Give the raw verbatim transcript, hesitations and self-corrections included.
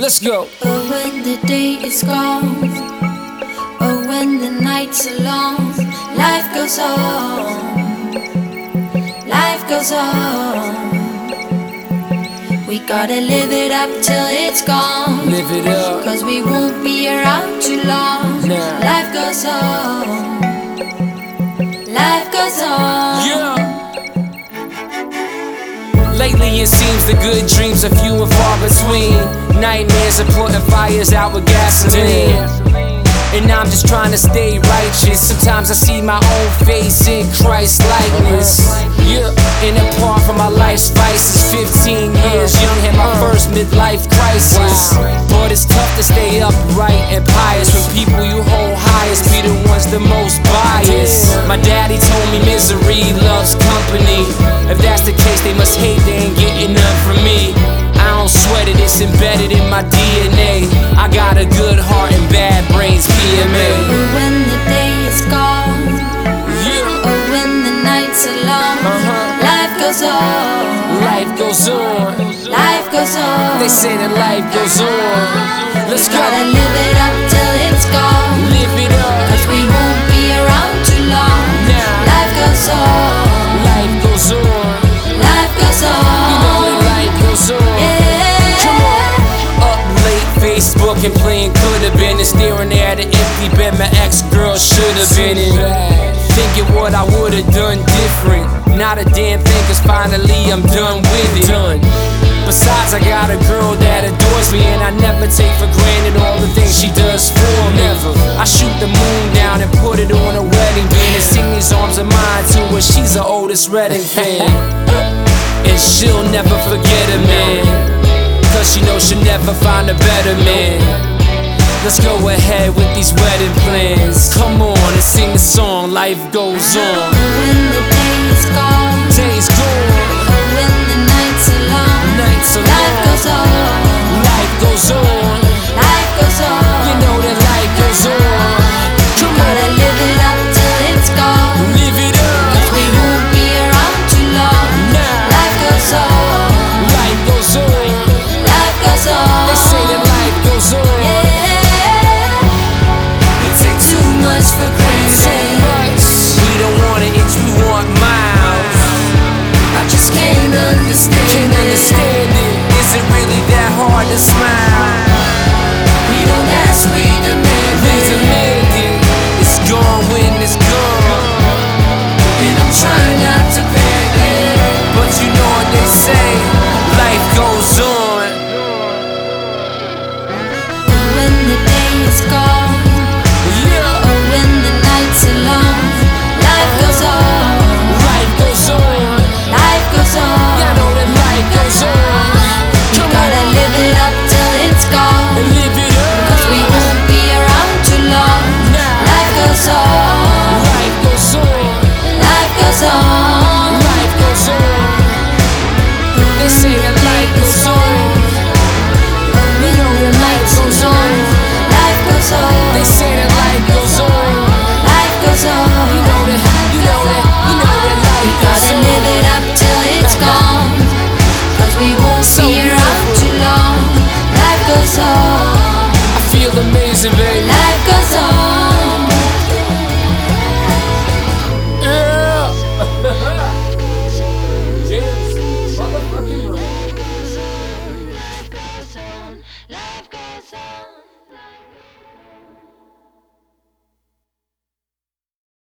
Let's go. Oh, when the day is gone, oh, when the nights are long, life goes on, life goes on. We gotta live it up till it's gone. Live it up. Cause we won't be around too long. Nah. Life goes on, life goes on. Yeah. Lately it seems the good dreams are few and far between. Nightmares are putting fires out with gasoline. And I'm just trying to stay righteous. Sometimes I see my own face in Christ likeness. Yeah, and apart from my life's vices, fifteen years young, had my first midlife crisis. But it's tough to stay upright and pious when people you hold highest be the ones the most biased. My daddy told me misery loves company. If that's the case, they must hate they ain't getting none from me. I don't sweat it, it's embedded in my D N A. I got a good heart and bad brains, P M A. Oh, when the day is gone, Yeah. oh, when the nights are long, Uh-huh. life goes on, Life goes on. life goes on. They say that life goes on. Let's go. Gotta live it up till it's gone. Live it up. Cause we won't be around too long. Nah. Life goes on, Life goes on. life goes You on. know that life goes on. Come on. Up late, Facebook and playing could've been, and staring at an empty bed my ex-girl should've been in. Thinking what I would've done different. Not a damn thing, cause finally I'm done with it. Done. Besides, I got a girl that adores me, and I never take for granted all the things she does for me. Never. I shoot the moon down and put it on a wedding band and sing these arms of mine to her. She's the oldest Redding fan, and she'll never forget a man, cause she knows she'll never find a better man. Let's go ahead with these wedding plans. Come on and sing the song, life goes on. When the day is gone, Days gone, oh, when the nights are long, nights are life long. goes on, Life goes on. life goes on. You know that life goes on. Come Gotta on, live it up till it's gone. live it up. We won't be around too long. Nah. Life goes on, Life goes on. life goes on. They say that life goes on. Yeah. We take too much for granted. We don't want an inch, we want miles. I just can't understand Can't it. understand it. Is it really that hard to smile? We don't ask, we demand We it. demand it. It's gone when it's gone. And I'm trying not to panic. But you know what they say, life goes on. When the day is gone, Yeah, or when the nights are long, life goes on, life goes on. life goes on. I know that life goes on. Come Gotta on, live it up till it's gone. and live it Cause we up. won't be around too long. Nah. Life goes on, Life goes on. life goes on. Life goes on. They say that life goes on. We know the night goes on. Life goes on, They say that life goes on. life goes on. You know that, you know that, you know that life goes Gotta on. live it up till it's gone. Cause we won't So be around beautiful. too long. Life goes on, I feel amazing, baby. life goes on. Yeah. Yes. Motherfucking right. Life goes on, life goes on.